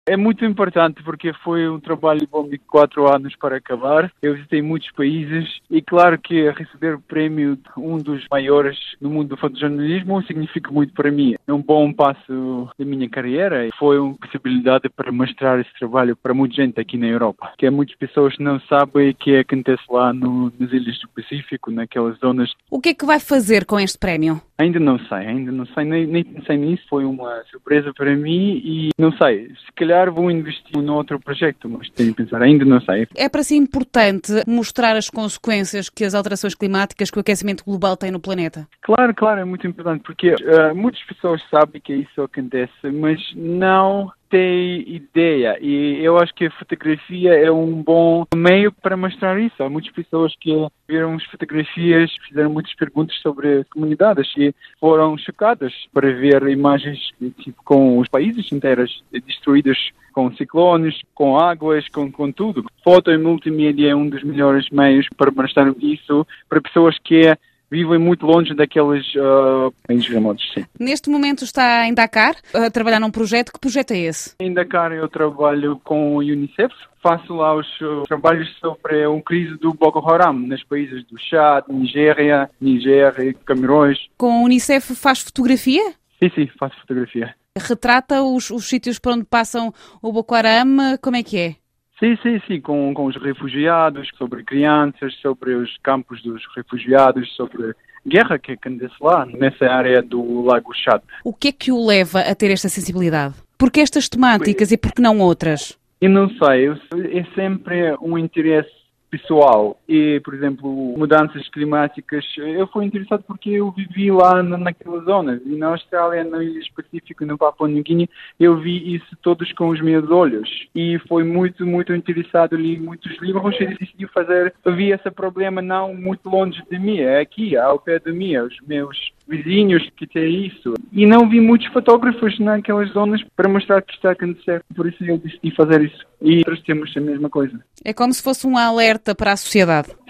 É muito importante porque foi um trabalho de 4 anos para acabar. Eu visitei muitos países e claro que receber o prémio de um dos maiores no mundo do fotojornalismo significa muito para mim. É um bom passo da minha carreira e foi uma possibilidade para mostrar esse trabalho para muita gente aqui na Europa. Que muitas pessoas não sabem o que acontece lá nas ilhas do Pacífico, naquelas zonas. O que é que vai fazer com este prémio? Ainda não sei, nem pensei nisso, foi uma surpresa para mim e não sei, se calhar vou investir num outro projeto, mas tenho que pensar, ainda não sei. É para si importante mostrar as consequências que as alterações climáticas, que o aquecimento global tem no planeta? Claro, é muito importante, porque muitas pessoas sabem que isso acontece, mas não têm ideia, e eu acho que a fotografia é um bom meio para mostrar isso. Há muitas pessoas que viram as fotografias, fizeram muitas perguntas sobre as comunidades e foram chocadas para ver imagens tipo, com os países inteiros destruídos com ciclones, com águas, com tudo. Foto e multimídia é um dos melhores meios para mostrar isso para pessoas que vivem muito longe daqueles países remotos, sim. Neste momento está em Dakar a trabalhar num projeto. Que projeto é esse? Em Dakar eu trabalho com o Unicef. Faço lá os trabalhos sobre a crise do Boko Haram nos países do Chad, Nigéria e Camarões. Com a Unicef faz fotografia? Sim, faço fotografia. Retrata os sítios por onde passam o Boko Haram, como é que é? Sim, com os refugiados, sobre crianças, sobre os campos dos refugiados, sobre guerra que acontece lá, nessa área do Lago Chad. O que é que o leva a ter esta sensibilidade? Por que estas temáticas e por que não outras? Eu não sei, é sempre um interesse pessoal e, por exemplo, mudanças climáticas. Eu fui interessado porque eu vivi lá naquela zona. E na Austrália, no Ilhas Pacífico, no Papua Nova Guiné, eu vi isso todos com os meus olhos. E foi muito interessado, li muitos livros e decidi vi esse problema não muito longe de mim, é aqui, ao pé de mim, os meus vizinhos que têm isso. E não vi muitos fotógrafos naquelas zonas para mostrar que está a acontecer. Por isso eu decidi fazer isso. E outros temos a mesma coisa. É como se fosse um alerta para a sociedade.